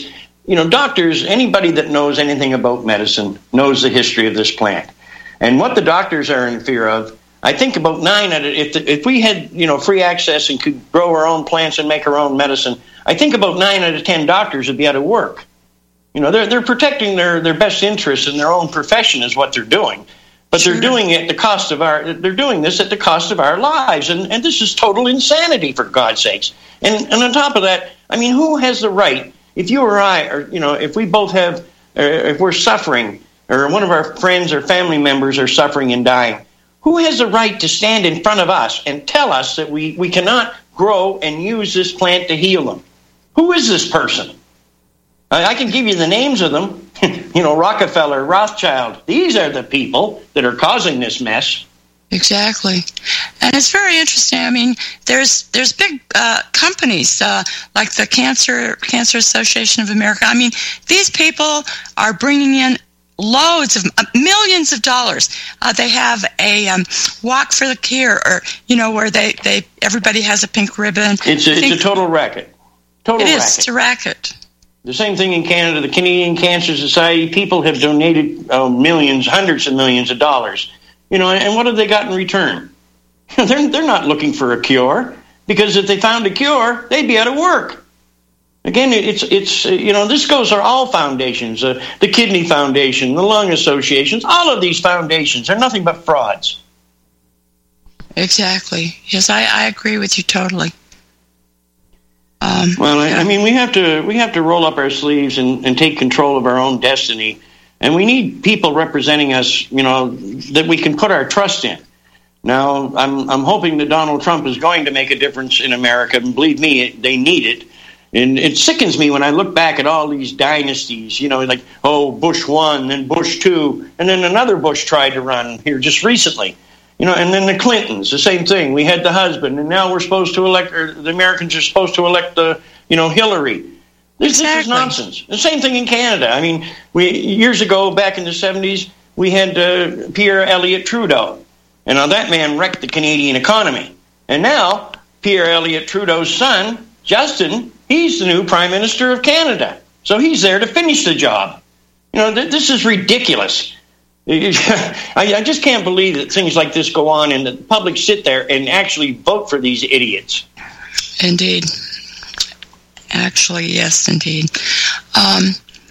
you know, doctors, anybody that knows anything about medicine knows the history of this plant. And what the doctors are in fear of, I think about nine out of, if, the, if we had, you know, free access and could grow our own plants and make our own medicine, I think about nine out of ten doctors would be out of work. You know, they're, they're protecting their, their best interests in their own profession is what they're doing. But sure. They're doing it at the cost of our, they're doing this at the cost of our lives. And, and this is total insanity, for God's sakes. And, and on top of that, I mean, who has the right, if you or I, or, you know, if we both have, uh, if we're suffering, or one of our friends or family members are suffering and dying, who has the right to stand in front of us and tell us that we, we cannot grow and use this plant to heal them? Who is this person? I, I can give you the names of them. You know, Rockefeller, Rothschild. These are the people that are causing this mess. Exactly. And it's very interesting. I mean, there's there's big uh, companies uh, like the Cancer Cancer Association of America. I mean, these people are bringing in loads of uh, millions of dollars. Uh, they have a um, walk for the cure, or you know, where they, they everybody has a pink ribbon. It's a, it's a total racket. Total it racket. is. It's a racket. The same thing in Canada. The Canadian Cancer Society, people have donated uh, millions, hundreds of millions of dollars. You know, and what have they got in return? they're, they're not looking for a cure, because if they found a cure, they'd be out of work. Again, it's, it's uh, you know, this goes for all foundations, uh, the Kidney Foundation, the Lung Associations, all of these foundations are nothing but frauds. Exactly. Yes, I, I agree with you totally. Um, well, I, I mean, we have to we have to roll up our sleeves and, and take control of our own destiny, and we need people representing us, you know, that we can put our trust in. Now, I'm I'm hoping that Donald Trump is going to make a difference in America, and believe me, it, they need it. And it sickens me when I look back at all these dynasties, you know, like, oh, Bush one, then Bush two, and then another Bush tried to run here just recently. You know, and then the Clintons, the same thing. We had the husband, and now we're supposed to elect, or the Americans are supposed to elect the, you know, Hillary. This, exactly. this is nonsense. The same thing in Canada. I mean, we years ago, back in the seventies, we had uh, Pierre Elliott Trudeau, and now that man wrecked the Canadian economy. And now Pierre Elliott Trudeau's son, Justin, he's the new Prime Minister of Canada, so he's there to finish the job. You know, th- this is ridiculous. I, I just can't believe that things like this go on and the public sit there and actually vote for these idiots. Indeed. Actually, yes, indeed. Um,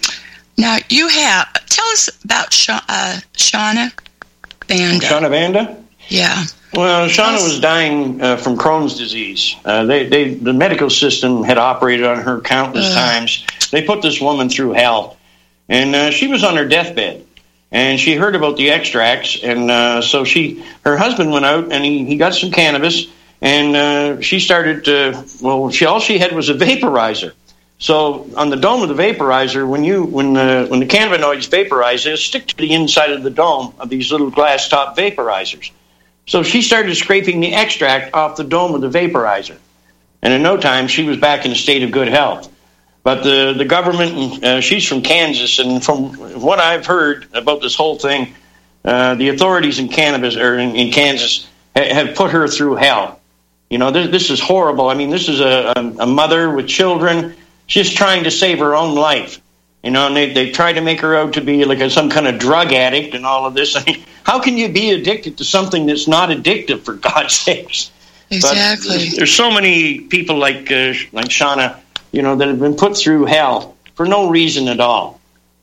now, you have... Tell us about Sha- uh, Shauna Vanda. Shauna Vanda? Yeah. Well, Shauna was dying uh, from Crohn's disease. Uh, they, they, the medical system had operated on her countless uh. times. They put this woman through hell. And uh, she was on her deathbed. And she heard about the extracts, and uh, so she, her husband went out and he, he got some cannabis, and uh, she started to, well, she all she had was a vaporizer. So on the dome of the vaporizer, when you when the when the cannabinoids vaporize, they stick to the inside of the dome of these little glass top vaporizers. So she started scraping the extract off the dome of the vaporizer, and in no time she was back in a state of good health. But the, the government, uh, she's from Kansas, and from what I've heard about this whole thing, uh, the authorities in cannabis or in, in Kansas ha- have put her through hell. You know, this, this is horrible. I mean, this is a, a, a mother with children just trying to save her own life. You know, and they, they try to make her out to be like a, some kind of drug addict and all of this. I mean, how can you be addicted to something that's not addictive, for God's sakes? Exactly. But there's, there's so many people like uh, like Shauna, you know, that have been put through hell for no reason at all.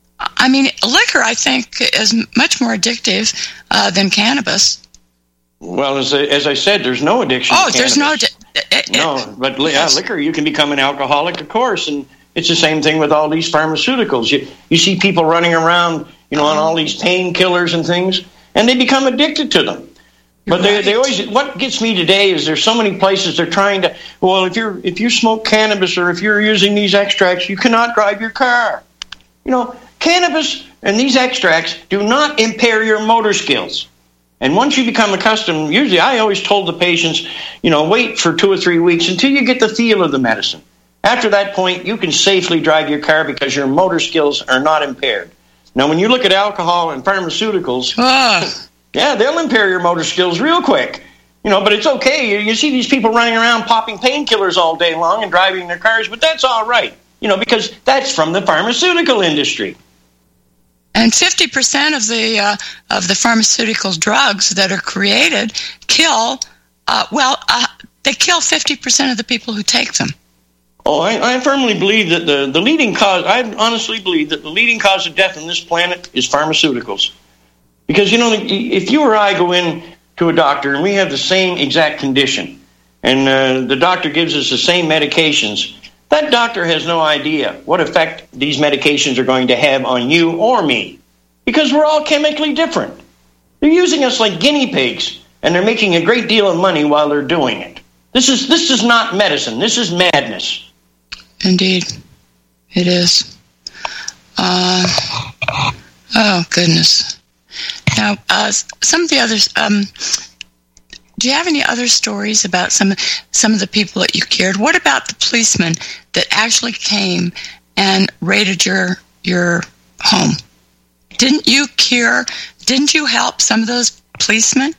I mean, liquor, I think, is much more addictive uh, than cannabis. Well, as I, as I said, there's no addiction Oh, to there's cannabis. no... It, no, but li- yes. yeah, liquor, you can become an alcoholic, of course, and it's the same thing with all these pharmaceuticals. You, you see people running around, you know, on all these painkillers and things, and they become addicted to them. But they, they always, what gets me today is there's so many places they're trying to, well, if you're if you smoke cannabis or if you're using these extracts, you cannot drive your car. You know, cannabis and these extracts do not impair your motor skills. And once you become accustomed, usually I always told the patients, you know, wait for two or three weeks until you get the feel of the medicine. After that point, you can safely drive your car because your motor skills are not impaired. Now, when you look at alcohol and pharmaceuticals... Ah. Yeah, they'll impair your motor skills real quick. You know, but it's okay. You, you see these people running around popping painkillers all day long and driving their cars, but that's all right. you know, because that's from the pharmaceutical industry. And fifty percent of the uh, of the pharmaceutical drugs that are created kill, uh, well, uh, they kill fifty percent of the people who take them. Oh, I, I firmly believe that the, the leading cause, I honestly believe that the leading cause of death on this planet is pharmaceuticals. Because, you know, if you or I go in to a doctor and we have the same exact condition, and uh, the doctor gives us the same medications, that doctor has no idea what effect these medications are going to have on you or me, because we're all chemically different. They're using us like guinea pigs, and they're making a great deal of money while they're doing it. This is this is not medicine. This is madness. Indeed, it is. Uh, oh, goodness. Now, uh, some of the others... Um, Do you have any other stories about some some of the people that you cured? What about the policeman that actually came and raided your your home? Didn't you cure? Didn't you help some of those policemen?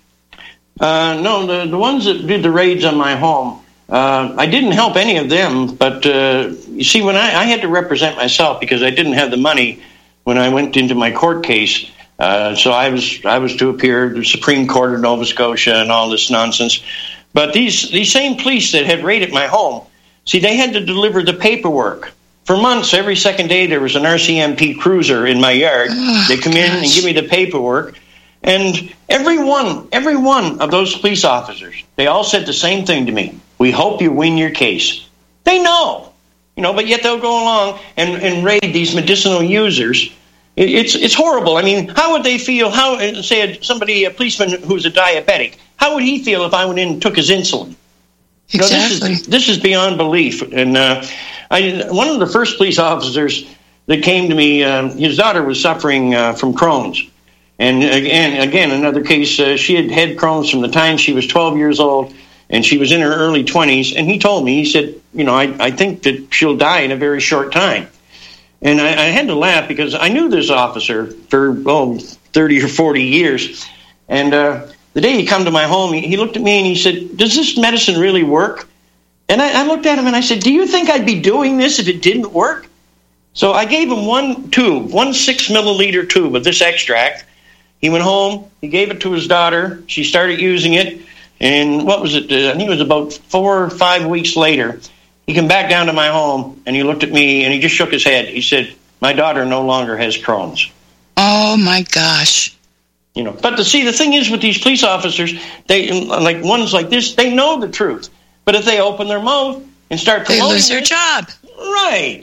Uh, no, the the ones that did the raids on my home, uh, I didn't help any of them. But uh, you see, when I, I had to represent myself because I didn't have the money when I went into my court case. Uh, so I was I was to appear at the Supreme Court of Nova Scotia and all this nonsense. But these these same police that had raided my home, see, they had to deliver the paperwork. For months, every second day, there was an R C M P cruiser in my yard. Oh, they come gosh. in and give me the paperwork. And every one, every one of those police officers, they all said the same thing to me. We hope you win your case. They know, you know, but yet they'll go along and, and raid these medicinal users. It's it's horrible. I mean, how would they feel? How say somebody, a policeman who's a diabetic, how would he feel if I went in and took his insulin? Exactly. You know, this is this is beyond belief. And uh, I, one of the first police officers that came to me, uh, his daughter was suffering uh, from Crohn's, and again, again, another case. Uh, she had had Crohn's from the time she was twelve years old, and she was in her early twenties. And he told me, he said, you know, I, I think that she'll die in a very short time. And I, I had to laugh because I knew this officer for, oh, thirty or forty years. And uh, the day he come to my home, he, he looked at me and he said, does this medicine really work? And I, I looked at him and I said, do you think I'd be doing this if it didn't work? So I gave him one tube, one six milliliter tube of this extract. He went home, he gave it to his daughter. She started using it. And what was it? Uh, I think it was about four or five weeks later. He came back down to my home, and he looked at me, and he just shook his head. He said, my daughter no longer has Crohn's. Oh, my gosh. You know, but to see, the thing is with these police officers, they like ones like this, they know the truth. But if they open their mouth and start promoting they lose their it, job. Right.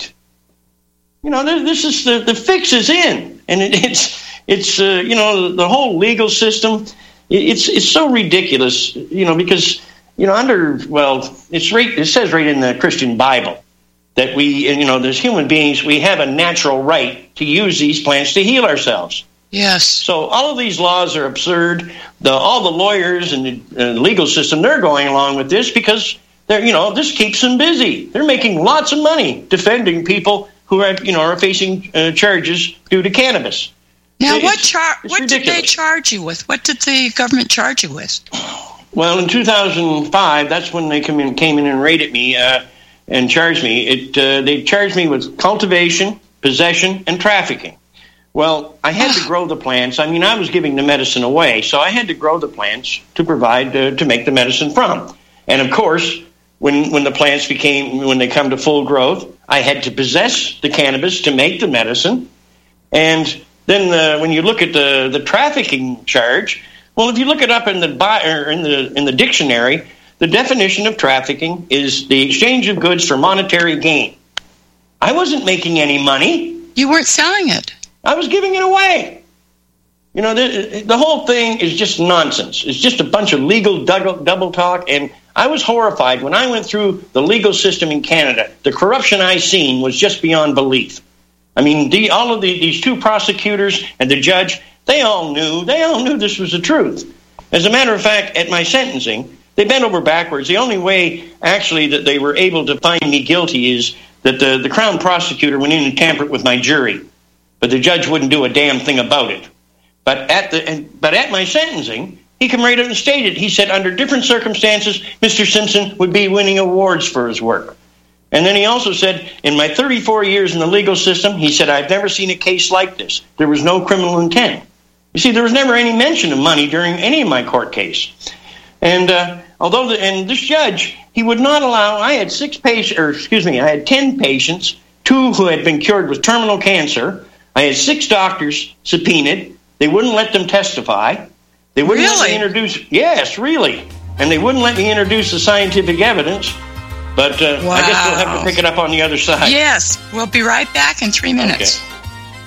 You know, this is the, the fix is in. And it, it's, it's uh, you know, the whole legal system, it's it's so ridiculous, you know, because... You know, under, well, it's right, it says right in the Christian Bible that we, you know, as human beings, we have a natural right to use these plants to heal ourselves. Yes. So all of these laws are absurd. The, all the lawyers and the uh, legal system, they're going along with this because, they're, you know, this keeps them busy. They're making lots of money defending people who are, you know, are facing uh, charges due to cannabis. Now, it's, what, char- what ridiculous. did they charge you with? What did the government charge you with? Well, in two thousand five, that's when they come in, came in and raided me uh, and charged me. It uh, they charged me with cultivation, possession, and trafficking. Well, I had to grow the plants. I mean, I was giving the medicine away, so I had to grow the plants to provide uh, to make the medicine from. And of course, when when the plants became when they come to full growth, I had to possess the cannabis to make the medicine. And then uh, when you look at the the trafficking charge. Well, if you look it up in the or in the in the dictionary, the definition of trafficking is the exchange of goods for monetary gain. I wasn't making any money. You weren't selling it. I was giving it away. You know, the, the whole thing is just nonsense. It's just a bunch of legal double, double talk, and I was horrified when I went through the legal system in Canada. The corruption I seen was just beyond belief. I mean, the, all of the, these two prosecutors and the judge, they all knew. They all knew this was the truth. As a matter of fact, at my sentencing, they bent over backwards. The only way, actually, that they were able to find me guilty is that the, the Crown prosecutor went in and tampered with my jury. But the judge wouldn't do a damn thing about it. But at the but at my sentencing, he came right out and stated, he said, under different circumstances, Mister Simpson would be winning awards for his work. And then he also said, in my thirty-four years in the legal system, he said, I've never seen a case like this. There was no criminal intent. You see, there was never any mention of money during any of my court case. And uh, although, the, and this judge, he would not allow, I had six patients, or excuse me, I had ten patients, two who had been cured with terminal cancer. I had six doctors subpoenaed. They wouldn't let them testify. They wouldn't really? let me introduce, yes, really. And they wouldn't let me introduce the scientific evidence. But uh, wow. I guess we'll have to pick it up on the other side. Yes, we'll be right back in three minutes. Okay.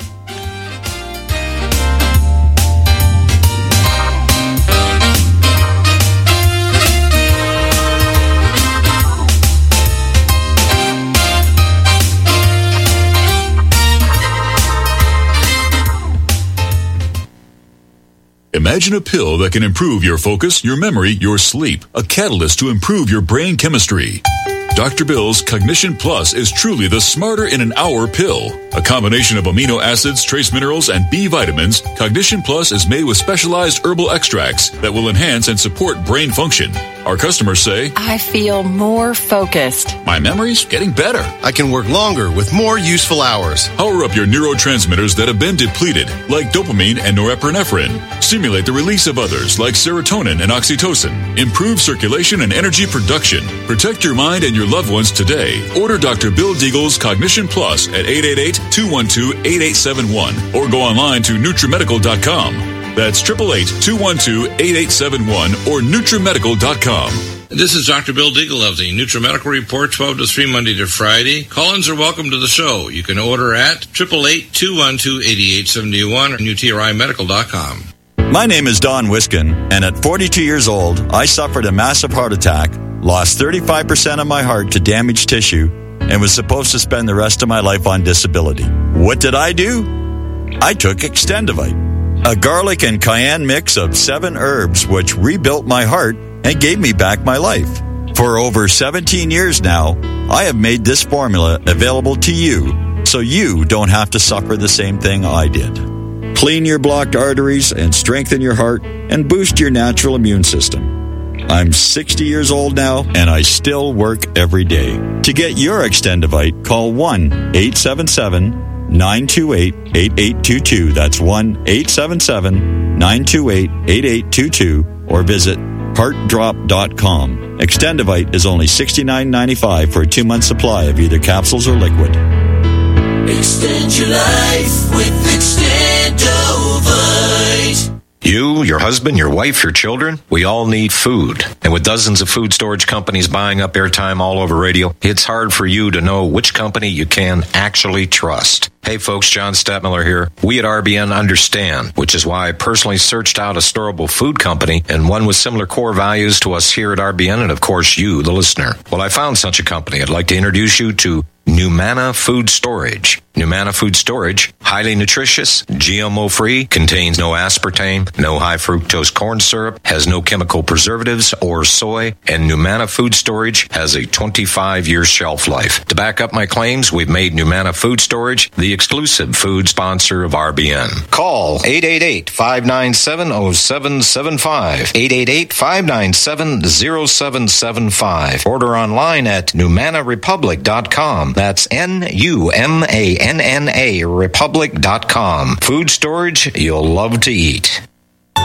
Imagine a pill that can improve your focus, your memory, your sleep. A catalyst to improve your brain chemistry. Doctor Bill's Cognition Plus is truly the smarter in an hour pill. A combination of amino acids, trace minerals, and B vitamins, Cognition Plus is made with specialized herbal extracts that will enhance and support brain function. Our customers say, I feel more focused. My memory's getting better. I can work longer with more useful hours. Power up your neurotransmitters that have been depleted, like dopamine and norepinephrine. Stimulate the release of others, like serotonin and oxytocin. Improve circulation and energy production. Protect your mind and your loved ones today. Order Doctor Bill Deagle's Cognition Plus at eight eight eight, two one two, eight eight seven one or go online to NutriMedical dot com. That's eight eight eight, two one two, eight eight seven one or NutriMedical dot com. This is Doctor Bill Deagle of the NutriMedical Report, twelve to three, Monday to Friday. Call-ins are welcome to the show. You can order at eight eight eight, two one two, eight eight seven one or N U T R I Medical dot com. My name is Don Wiskin, and at forty-two years old, I suffered a massive heart attack, lost thirty-five percent of my heart to damaged tissue, and was supposed to spend the rest of my life on disability. What did I do? I took Extendivite, a garlic and cayenne mix of seven herbs which rebuilt my heart and gave me back my life. For over seventeen years now, I have made this formula available to you so you don't have to suffer the same thing I did. Clean your blocked arteries and strengthen your heart and boost your natural immune system. I'm sixty years old now, and I still work every day. To get your Extendivite, call one eight seven seven, nine two eight, eight eight two two. That's one eight seven seven, nine two eight, eight eight two two, or visit heart drop dot com. Extendivite is only sixty-nine ninety-five for a two-month supply of either capsules or liquid. Extend your life with Extendovite. You, your husband, your wife, your children, we all need food. And with dozens of food storage companies buying up airtime all over radio, it's hard for you to know which company you can actually trust. Hey folks, John Stadtmiller here. We at R B N understand, which is why I personally searched out a storable food company and one with similar core values to us here at R B N and of course you, the listener. Well, I found such a company. I'd like to introduce you to Numana Food Storage. Numana Food Storage, highly nutritious, G M O-free, contains no aspartame, no high fructose corn syrup, has no chemical preservatives or soy, and Numana Food Storage has a twenty-five year shelf life. To back up my claims, we've made Numana Food Storage the exclusive food sponsor of R B N. Call eight eight eight, five nine seven, zero seven seven five, eight eight eight, five nine seven, zero seven seven five. Order online at Numana Republic dot com. That's N U M A N N A Republic dot com. Food storage you'll love to eat. All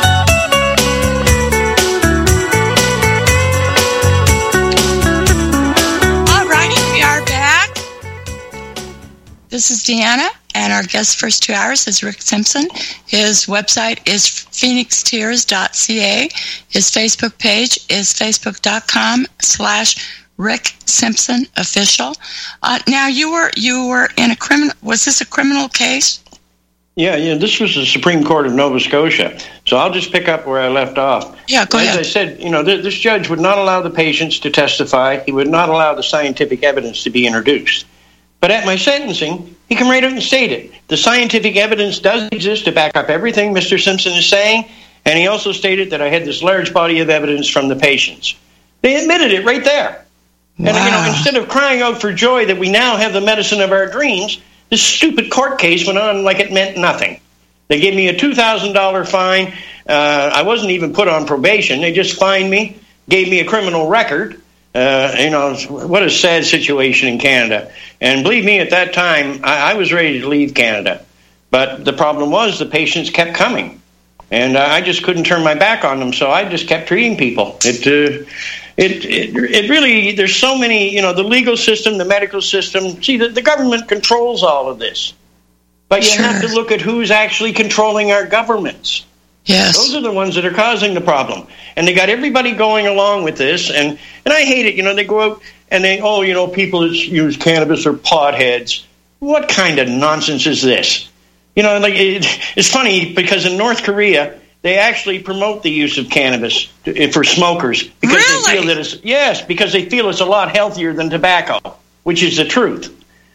righty, we are back. This is Deanna, and our guest first two hours is Rick Simpson. His website is phoenix tears dot c a. His Facebook page is facebook dot com slash Rick Simpson Official. Uh, now, you were you were in a criminal. Was this a criminal case? Yeah, yeah. This was the Supreme Court of Nova Scotia. So I'll just pick up where I left off. Yeah, go As ahead. I said, you know, th- this judge would not allow the patients to testify. He would not allow the scientific evidence to be introduced. But at my sentencing, he came right out and stated the scientific evidence does exist to back up everything Mister Simpson is saying, and he also stated that I had this large body of evidence from the patients. They admitted it right there. Wow. And, you know, instead of crying out for joy that we now have the medicine of our dreams, this stupid court case went on like it meant nothing. They gave me a two thousand dollars fine. Uh, I wasn't even put on probation. They just fined me, gave me a criminal record. Uh, you know, what a sad situation in Canada. And believe me, at that time, I, I was ready to leave Canada. But the problem was the patients kept coming. And uh, I just couldn't turn my back on them, so I just kept treating people. It, uh, it, it, it really, there's so many, you know, the legal system, the medical system. See, the, the government controls all of this. But you sure. have to look at who's actually controlling our governments. Yes. Those are the ones that are causing the problem. And they got everybody going along with this. And, and I hate it. You know, they go out and they, oh, you know, people that use cannabis are potheads. What kind of nonsense is this? You know, like it, it's funny because in North Korea, they actually promote the use of cannabis to, for smokers. Because really? they feel that it's, yes, because they feel it's a lot healthier than tobacco, which is the truth.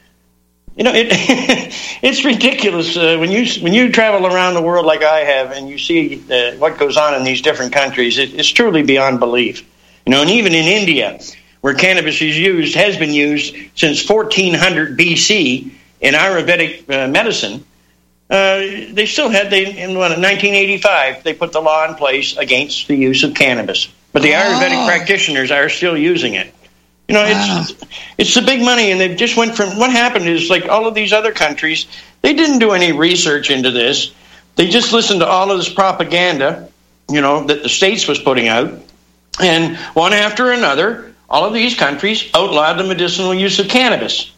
You know, it, it's ridiculous uh, when you when you travel around the world like I have and you see uh, what goes on in these different countries. It, it's truly beyond belief. You know, and even in India, where cannabis is used, has been used since fourteen hundred B C in Ayurvedic uh, medicine, uh, they still had, they in what, nineteen eighty-five, they put the law in place against the use of cannabis. But the oh. Ayurvedic practitioners are still using it. You know, wow. it's it's the big money, and they just went from, what happened is, like all of these other countries, they didn't do any research into this. They just listened to all of this propaganda, you know, that the States was putting out, and one after another, all of these countries outlawed the medicinal use of cannabis.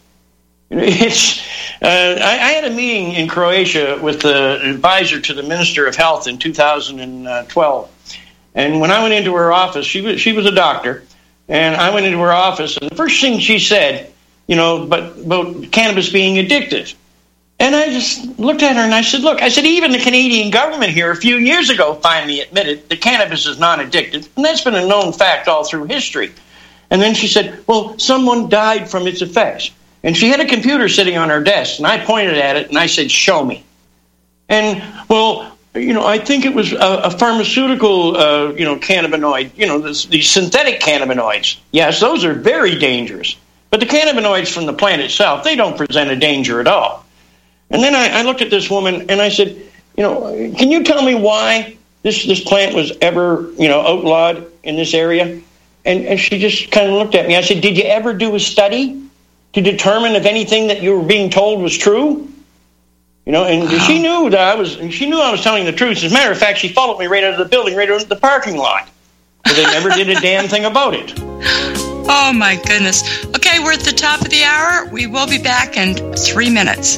It's, uh, I, I had a meeting in Croatia with the advisor to the Minister of Health in two thousand twelve, and when I went into her office, she was, she was a doctor, and I went into her office, and the first thing she said, you know, but about cannabis being addictive. And I just looked at her and I said, look, I said, even the Canadian government here a few years ago finally admitted that cannabis is non-addictive, and that's been a known fact all through history. And then she said, well, someone died from its effects. And she had a computer sitting on her desk, and I pointed at it and I said, show me. And, well, you know, I think it was a, a pharmaceutical, uh, you know, cannabinoid, you know, this, these synthetic cannabinoids. Yes, those are very dangerous. But the cannabinoids from the plant itself, they don't present a danger at all. And then I, I looked at this woman and I said, you know, can you tell me why this, this plant was ever, you know, outlawed in this area? And, and she just kind of looked at me. I said, did you ever do a study to determine if anything that you were being told was true? You know, and wow. she knew that I was, she knew I was telling the truth. As a matter of fact, she followed me right out of the building, right out of the parking lot. But they never did a damn thing about it. Oh, my goodness. Okay, we're at the top of the hour. We will be back in three minutes.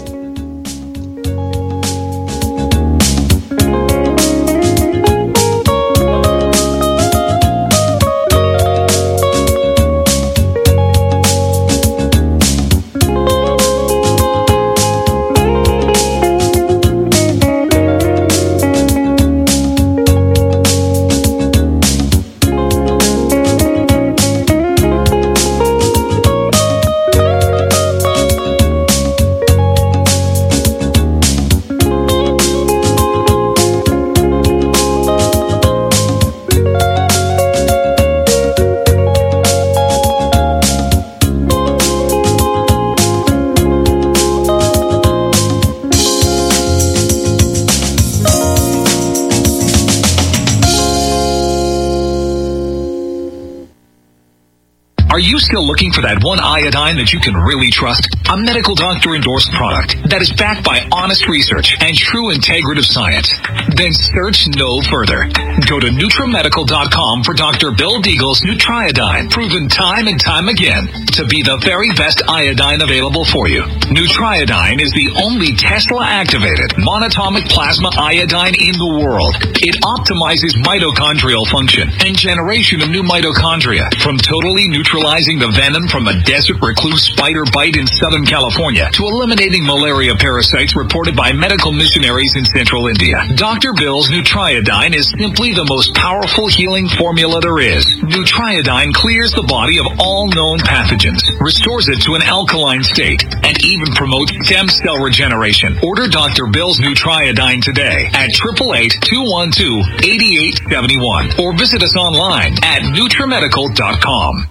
Still looking for that one iodine that you can really trust? A medical doctor endorsed product that is backed by honest research and true integrative science? Then search no further. Go to NutriMedical dot com for Doctor Bill Deagle's Nutriodine, proven time and time again to be the very best iodine available for you. Nutriodine is the only Tesla-activated monatomic plasma iodine in the world. It optimizes mitochondrial function and generation of new mitochondria, from totally neutralizing the venom from a desert recluse spider bite in Southern California to eliminating malaria parasites reported by medical missionaries in central India. Doctor Bill's Nutriodine is simply the most powerful healing formula there is. Nutriodine clears the body of all known pathogens, restores it to an alkaline state, and even promotes stem cell regeneration. Order Doctor Bill's Nutriodine today at eight eight eight, two one two, eight eight seven one or visit us online at NutriMedical dot com.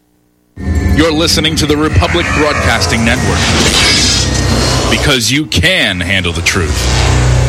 You're listening to the Republic Broadcasting Network, because you can handle the truth.